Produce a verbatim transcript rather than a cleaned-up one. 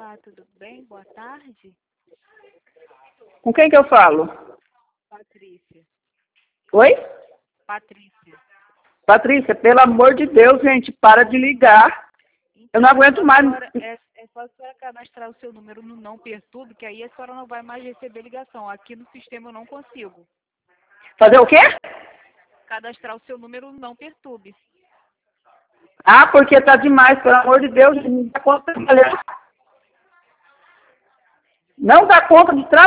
Olá, tudo bem? Boa tarde. Com quem que eu falo? Patrícia. Oi? Patrícia. Patrícia, pelo amor de Deus, gente, para de ligar. Eu não Então, é só aguento a mais. senhora, é, é só a senhora cadastrar o seu número no Não Perturbe, que aí a senhora não vai mais receber ligação. Aqui no sistema eu não consigo. Fazer o quê? Cadastrar o seu número no Não Perturbe. Ah, porque tá demais, pelo amor de Deus, gente, não dá conta de trabalhar. Não dá conta de trabalhar.